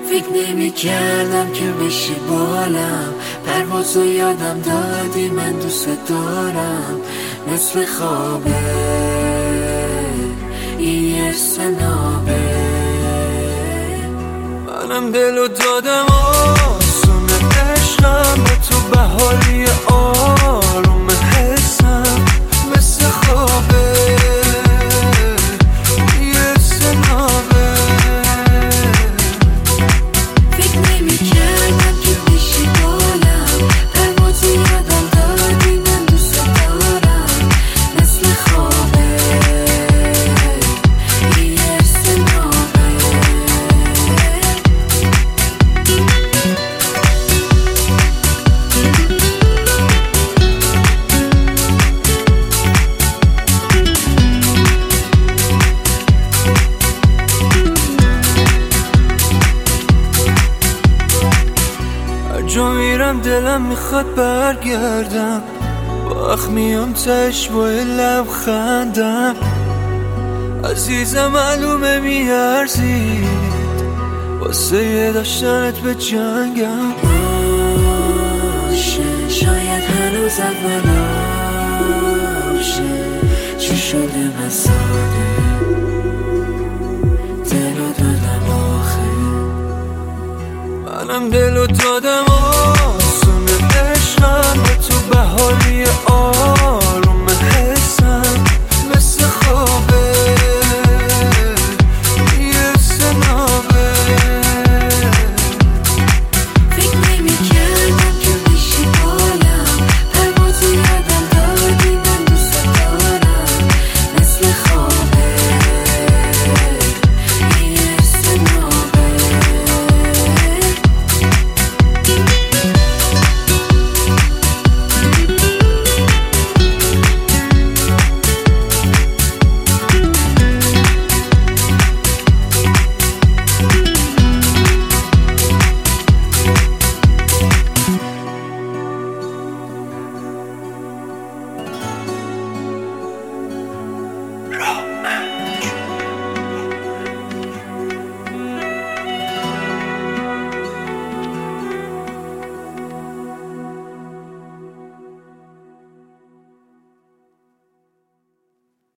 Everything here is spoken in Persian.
فکر نمی کردم که بشی بالم، پروازو یادم دادی، من دوست دارم. مثل خوابه این یه سنابه، منم دلو دادم آسونه عشقم به تو، به حالی آروم حسم مثل خوابه یه سنابه. فکر نمی کردم که بشی بالم، پروازو یادم دادی، من دوست دارم. مثل خوابه یه سنابه. جا میرم دلم میخواد برگردم، با اخ میام تش با لبخندم. عزیزم معلومه میارزید واسه یه داشتنت به جنگم. باشه شاید هنوز اولاشه، چی شده من ساده دلو دادم آخه. منم دلو دادم آسونه عشقم به تو، به حالی